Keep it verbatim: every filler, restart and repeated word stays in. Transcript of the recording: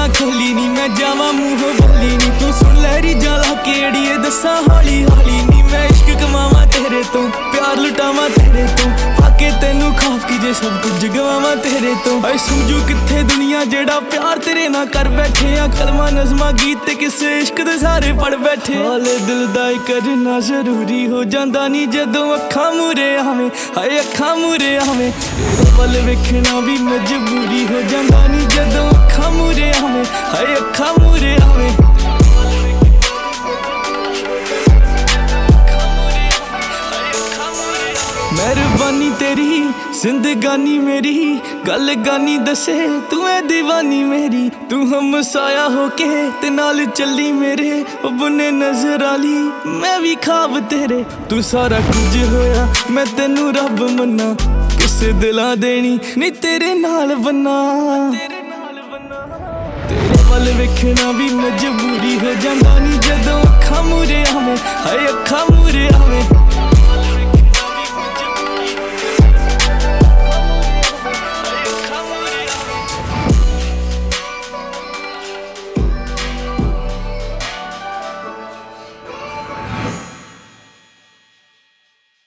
ना खोली नी मैं जावा मूहों बोली नी तू सुन लहरी जाला केड़िए दसा हौली हौली नी मैं इश्क कमावा तेरे तो प्यार लुटावा तेरे तो पाके तेनू खाफ की जे सब कुछ गवावा तेरे तो ऐ समझू किथे दुनिया जेड़ा प्यार तेरे ना कर बैठे आ कलमा नज़मा गीत ते किसे इश्क दे सारे पढ़ बैठे हाले दिल दा करना जरूरी हो जांदा नी जदों अखां मूरे आवे हाय अखां मूरे आवे तेरे वल वेखना भी मजबूरी हो जांदा नी जदों अखां मूरे आवे हाय अखां मूरे आवे मेहरबानी तेरी जिंदगानी मेरी गल गानी दसे तू है दीवानी मेरी तू हम साया होके ते नाल चली मेरे ओ बुने नजर आली मैं भी ख्वाब तेरे तू सारा कुछ होया मैं तेनू रब मन्ना किसे दिला देनी नी तेरे नाल बन्ना तेरे वल वेखना भी मजबूरी हो जांदा नी जदों अखां मूरे आवे हाय अखां मूरे आवे